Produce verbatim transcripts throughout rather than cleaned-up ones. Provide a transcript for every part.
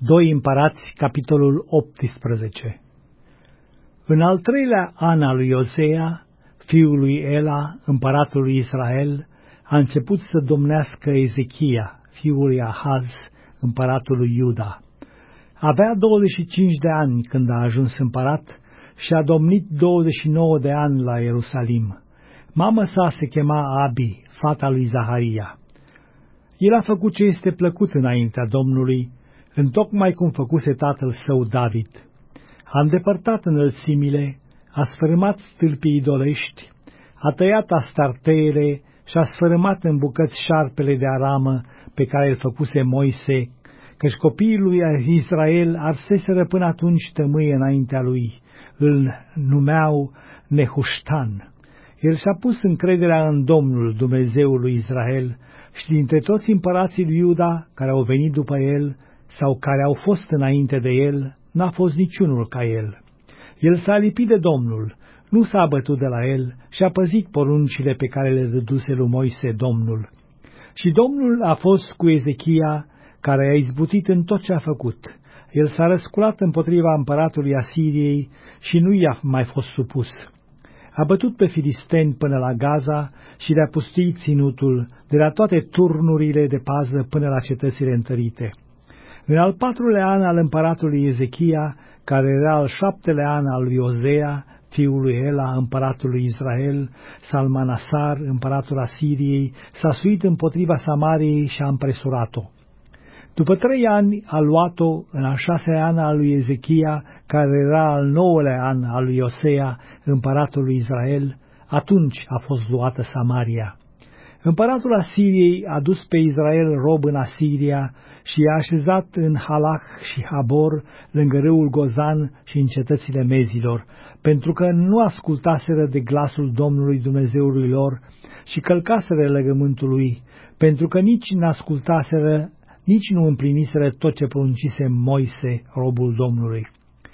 doi Împărați, capitolul optsprezece. În al treilea an al lui Osea, fiul lui Ela, împăratul lui Israel, a început să domnească Ezechia, fiul lui Ahaz, împăratul lui Iuda. Avea douăzeci și cinci de ani când a ajuns împărat și a domnit douăzeci și nouă de ani la Ierusalim. Mama sa se chema Abi, fata lui Zaharia. El a făcut ce este plăcut înaintea Domnului, întocmai cum făcuse tatăl său David. A îndepărtat înălțimile, a sfărâmat stâlpii idolești, a tăiat astarteele și a sfărâmat în bucăți șarpele de aramă pe care îl făcuse Moise, căci copiii lui Israel arseseră până atunci tămâie înaintea lui, îl numeau Nehuștan. El și-a pus încrederea în Domnul, Dumnezeul lui Israel, și dintre toți împărații lui Iuda care au venit după el sau care au fost înainte de el, n-a fost niciunul ca el. El s-a lipit de Domnul, nu s-a abătut de la el și a păzit poruncile pe care le dăduse lui Moise Domnul. Și Domnul a fost cu Ezechia, care a izbutit în tot ce a făcut. El s-a răsculat împotriva împăratului Asiriei și nu i-a mai fost supus. A bătut pe filisteni până la Gaza și le-a pustit ținutul, de la toate turnurile de pază până la cetățile întărite. În al patrulea an al împăratului Ezechia, care era al șaptelea an al lui Osea, fiul lui Ela, împăratul lui Israel, Salmanasar, împăratul Asiriei, s-a suit împotriva Samariei și a împresurat-o. După trei ani a luat-o în al șaselea an al lui Ezechia, care era al nouălea an al lui Osea, împăratul lui Israel, atunci a fost luată Samaria. Împăratul Asiriei a dus pe Israel rob în Asiria și i-a așezat în Halach și Habor, lângă râul Gozan și în cetățile mezilor, pentru că nu ascultaseră de glasul Domnului Dumnezeului lor și călcaseră legământul lui, pentru că nici n-ascultaseră, nici nu împliniseră tot ce poruncise Moise, robul Domnului.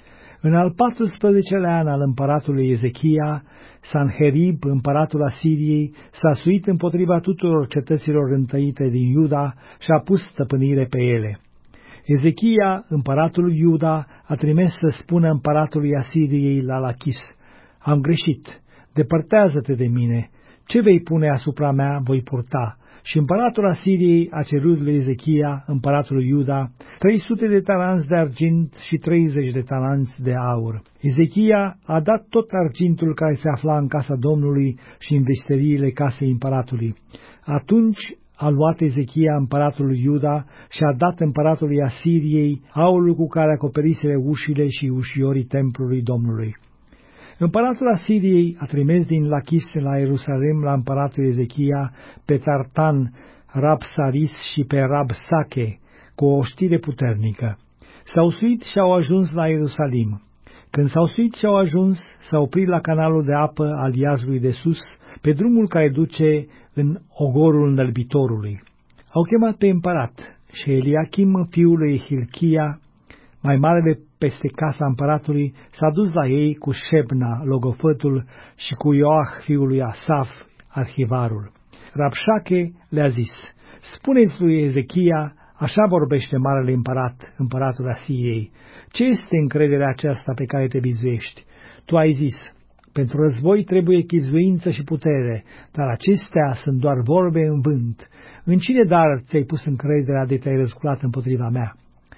În al paisprezecelea an al împăratului Ezechia, Sanherib, împăratul Asiriei, s-a suit împotriva tuturor cetăților întăite din Iuda și a pus stăpânire pe ele. Ezechia, împăratul lui Iuda, a trimis să spună împăratului Asiriei la Lachis: Am greșit, depărtează-te de mine, ce vei pune asupra mea voi purta. Și împăratul Asiriei a cerut lui Ezechia, împăratul lui Iuda, trei sute de talanți de argint și treizeci de talanți de aur. Ezechia a dat tot argintul care se afla în casa Domnului și în veșteriile casei împăratului. Atunci a luat Ezechia împăratul lui Iuda și a dat împăratului Asiriei aurul cu care acoperisele ușile și ușiorii templului Domnului. Împăratul Asiriei a trimis din Lachis la Ierusalim la împăratul Ezechia pe Tartan, Rabsaris și pe Rabsache, cu o știre puternică. S-au suit și au ajuns la Ierusalim. Când s-au suit și au ajuns, s-au oprit la canalul de apă al Iazului de sus, pe drumul care duce în ogorul înălbitorului. Au chemat pe împărat și Eliachim, fiul lui Hilchia, mai marele peste casa împăratului, s-a dus la ei cu Șebna, logofătul, și cu Ioach, fiul lui Asaf, arhivarul. Rabșache le-a zis: Spuneți lui Ezechia, așa vorbește marele împărat, împăratul Asiriei, ce este încrederea aceasta pe care te bizuiești? Tu ai zis: pentru război trebuie chibzuință și putere, dar acestea sunt doar vorbe în vânt. În cine dar ți-ai pus încrederea de te-ai răsculat împotriva mea?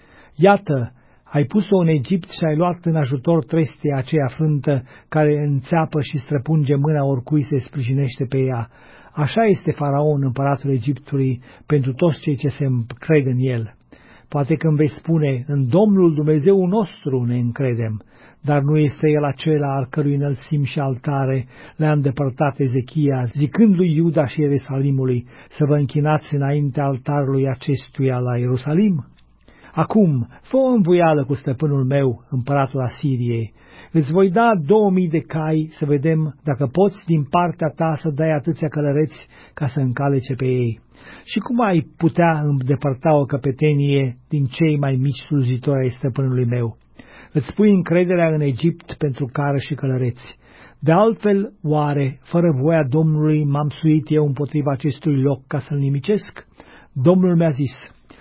Iată, ai pus-o în Egipt și ai luat în ajutor trestia aceea frântă care înțeapă și străpunge mâna oricui se sprijinește pe ea. Așa este Faraon, împăratul Egiptului, pentru toți cei ce se încred în el. Poate că îmi vei spune: în Domnul Dumnezeu nostru ne încredem, dar nu este el acela al cărui înălțimi și altare le-a îndepărtat Ezechia, zicând lui Iuda și Ierusalimului să vă închinați înaintea altarului acestuia la Ierusalim? Acum, fă o învoială cu stăpânul meu, împăratul Asiriei. Îți voi da două mii de cai să vedem dacă poți din partea ta să dai atâția călăreți ca să încalece pe ei. Și cum ai putea îndepărta o căpetenie din cei mai mici slujitori ai stăpânului meu? Îți pui încrederea în Egipt pentru cară și călăreți. De altfel, oare, fără voia Domnului, m-am suit eu împotriva acestui loc ca să-l nimicesc? Domnul mi-a zis: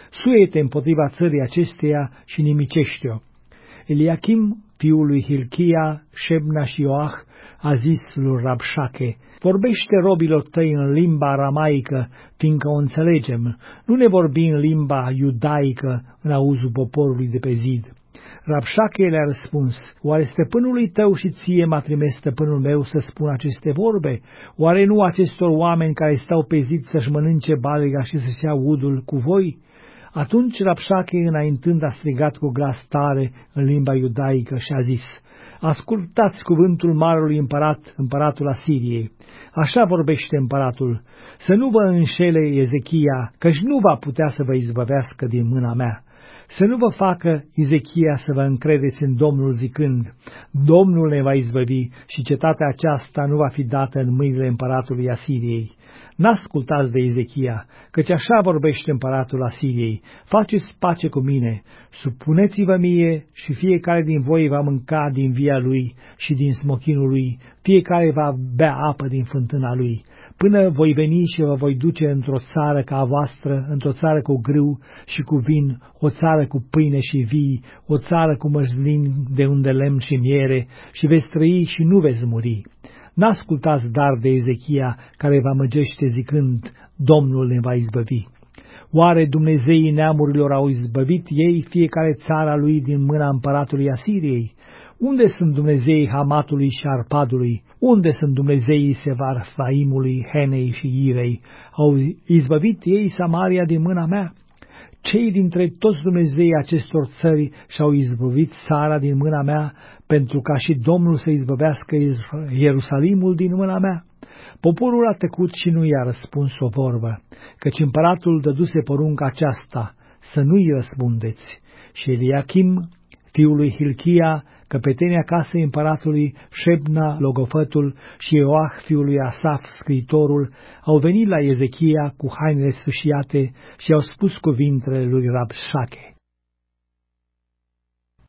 suie-te împotriva țării acesteia și nimicește-o. Eliachim, fiul lui Hilchia, Șebna și Ioah, a zis lui Rabșache: vorbește robilor tăi în limba aramaică, fiindcă o înțelegem, nu ne vorbi în limba iudaică în auzul poporului de pe zid. Rabșache le-a răspuns: oare stăpânului tău și ție m-a trimis stăpânul meu să spun aceste vorbe? Oare nu acestor oameni care stau pe zid să-și mănânce balega și să-și ia udul cu voi? Atunci Rabșache, înaintând, a strigat cu glas tare în limba iudaică și a zis: ascultați cuvântul marelui împărat, împăratul Asiriei. Așa vorbește împăratul: să nu vă înșele Ezechia, căci nu va putea să vă izbăvească din mâna mea. Să nu vă facă Ezechia să vă încredeți în Domnul zicând: Domnul ne va izbăvi și cetatea aceasta nu va fi dată în mâinile împăratului Asiriei. N-ascultați de Ezechia, căci așa vorbește împăratul Asiriei: faceți pace cu mine, supuneți-vă mie și fiecare din voi va mânca din via lui și din smochinul lui, fiecare va bea apă din fântâna lui, până voi veni și vă voi duce într-o țară ca a voastră, într-o țară cu grâu și cu vin, o țară cu pâine și vii, o țară cu măslin de unde lemn și miere, și veți trăi și nu veți muri. N-ascultați dar de Ezechia, care vă măgește zicând: Domnul ne va izbăvi. Oare Dumnezeii neamurilor au izbăvit ei fiecare țara lui din mâna împăratului Asiriei? Unde sunt Dumnezeii Hamatului și Arpadului? Unde sunt Dumnezeii Sevarfaimului, Henei și Irei? Au izbăvit ei Samaria din mâna mea? Cei dintre toți Dumnezeii acestor țări și-au izbăvit țara din mâna mea, pentru ca și Domnul să izbăvească Ierusalimul din mâna mea? Poporul a tăcut și nu i-a răspuns o vorbă, căci împăratul dăduse porunca aceasta: să nu-i răspundeți. Și Eliachim, fiul lui Hilchia, căpetenia casei împăratului, Șebna, logofătul, și Ioah, fiul lui Asaf, scriitorul, au venit la Ezechia cu hainele sfâșiate și au spus cuvintele lui Rabșache.